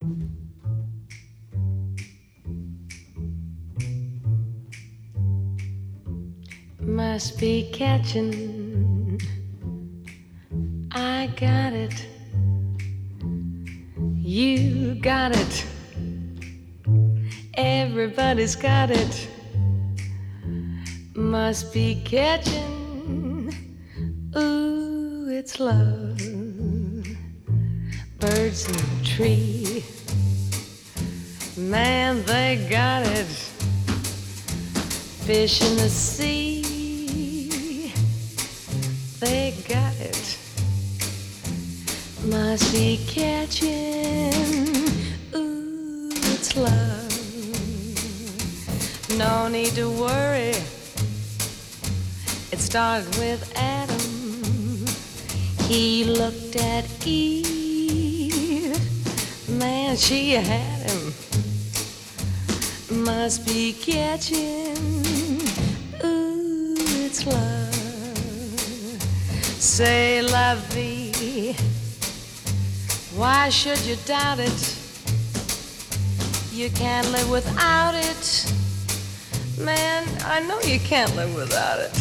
Must be catching. I got it. You got it. Everybody's got it. Must be catching. Ooh, it's love. Birds in the tree. Man, they got it. Fish in the sea. They got it. Must be catching. Ooh, it's love. No need to worry. It started with Adam. He looked at Eve. Man, she had him. Must be catching. Ooh, it's love. Say la vie. Why should you doubt it? You can't live without it. Man, I know you can't live without it.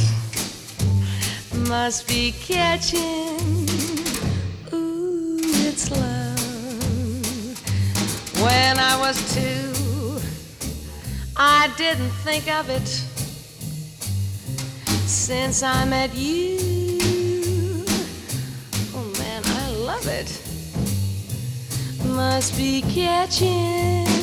Must be catching. Ooh, it's love. When I was 2, I didn't think of it. Since I met you, oh man, I love it. Must be catching.